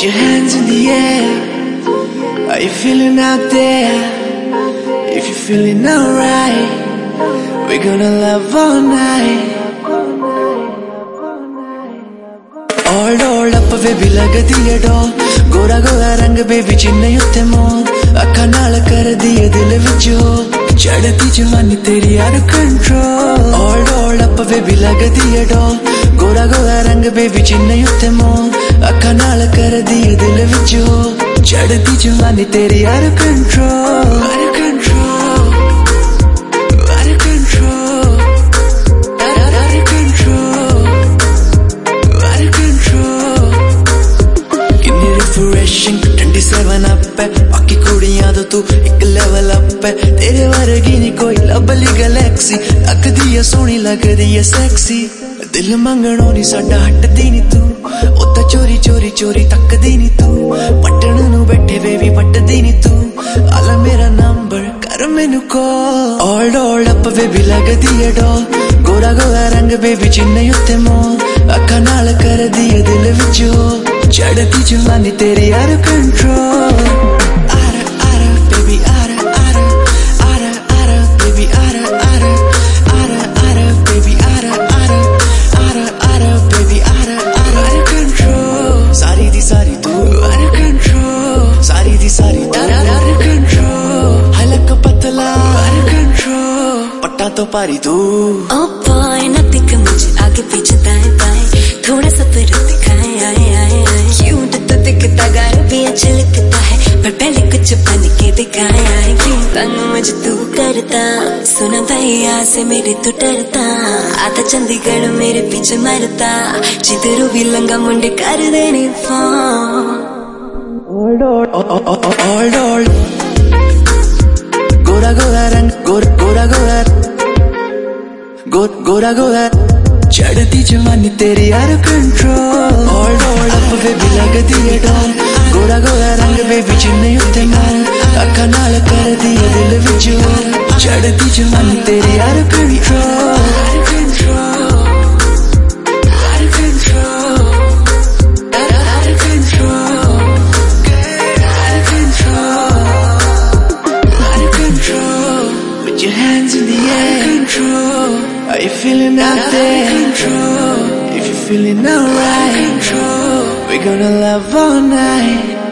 your hands in the air. Are you feeling out there? If you're feeling alright, we're gonna love all night. All up baby लगदी है doll, Gora Gora रंग baby चिन्ह उत्ते मोल, अखा नाल कर दिए दिल विच होल, चढ़ती जवानी तेरी out of control. All up baby लगदी है डॉल, गोरा गोरा रंग बेबी चिन्ह उत्ते मोल, अखा नाल कर दिए दिल विच होल, चढ़ती जवानी तेरी out of control. Out of control. ठंडी 7 अप है, बाकी कुड़ियां तो तू एक लेवल अप है, तेरे वर्गी नहीं कोई लवली गैलेक्सी, लगदी है सोहनी लगदी है सेक्सी, दिल मंगणों नहीं साडा हटदी नहीं तू, ओ तां चोरी चोरी चोरी तकदी नहीं तू, पटण नूं बैठे बेबी पटदी नहीं तू, आला मेरा नंबर कर मैनू कॉल. ऑल अप बेबी लगदी है डॉल, गोरा गोरा रंग बेबी चिन्ह उत्ते मोल, अखा नाल कर दिए दिल विच होल, चढ़ती जवानी तेरी out of control. Out of baby out of baby out of baby out of baby out of control. सारी दी सारी तू out of control, सारी दी सारी तू out of control, हलक पतला out of control, पट्टा तो पारी तू. Oh boy ना दिख मुझे आगे पीछे दाएं बाएं, थोड़ा सा फिर दिखाए आए आए आए, क्यूट तो दिखता गार भी अच्छा लगता है, पर पहले कुछ बन के दिखाए आए, क्यों तंग मुझे तू करता, सुना भैया से मेरे तू डरता, आता चंडीगढ़ मेरे पीछे मरता, जिधरू भी लंगा मुंडे कर देने फोन. All गोरा गोरा रंग गोरा गोरा गोरा गोरा, चढ़ती जवानी तेरी out of control. All up baby लगदी है डॉल, गोरा गोरा रंग बेबी चिन्ह उत्ते मोल, अखा नाल कर दिए दिल विच होल, चढ़ती जवानी तेरी out of control. Out of control. Out of control. Out of control. Out of control. Out of control. Put your hands in the air. Control. Are you feeling out there? Control. If you're feeling alright, we're gonna love all night.